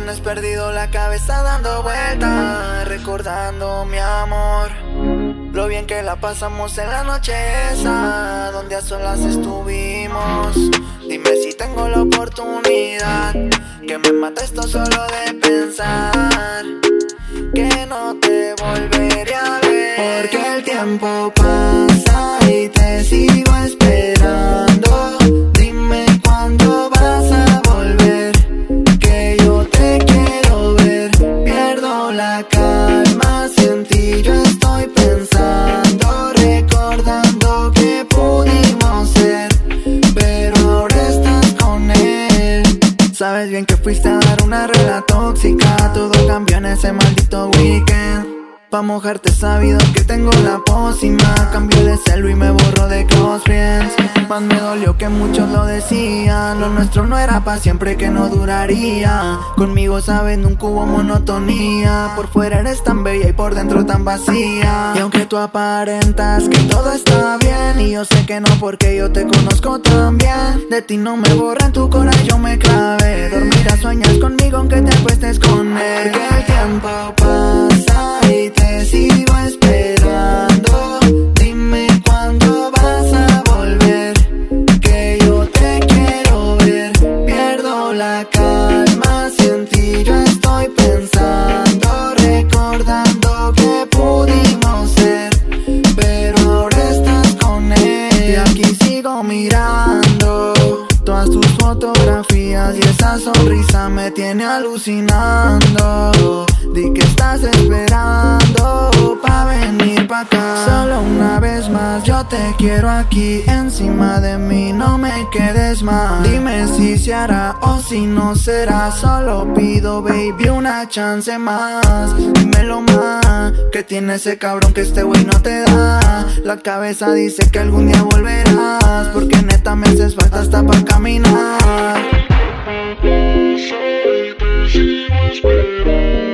Tienes perdido la cabeza dando vueltas, recordando mi amor, lo bien que la pasamos en la noche esa, donde a solas estuvimos. Dime si tengo la oportunidad, que me mata esto solo de pensar que no te volveré a ver. Porque el tiempo pasa y te sigo esperando. Dime cuándo vas a volver, que yo te quiero ver. Pierdo la calma, si en ti yo estoy pensando, recordando que pudimos ser, pero ahora estás con él. Sabes bien que fuiste a dar una regla tóxica, todo cambió en ese maldito weekend. Pa' mojarte sabido que tengo la pócima, cambio de celo y me borro de close friends. Más me dolió que muchos lo decían, lo nuestro no era pa' siempre, que no duraría. Conmigo sabes nunca hubo monotonía, por fuera eres tan bella y por dentro tan vacía. Y aunque tú aparentas que todo está bien, y yo sé que no porque yo te conozco tan bien, de ti no me borra, en tu corazón yo me clavé. Dormirás, sueñas conmigo aunque te acuestes con él. Que el tiempo pasa y te sigo esperando. Dime cuándo vas a volver, que yo te quiero ver. Pierdo la calma, si en ti yo estoy pensando, recordando que pudimos ser, pero ahora estás con él. Y aquí sigo mirando todas tus fotografías y esa sonrisa me tiene alucinando. Di que estás esperando pa' venir pa' acá. Solo una vez más yo te quiero aquí encima de mí, no me quedes más. Dime si se hará o si no será, solo pido baby una chance más. Dímelo más, que tiene ese cabrón que este güey no te da. La cabeza dice que algún día volverás, porque neta me haces falta hasta pa' caminar. Pasa y te sigo esperando.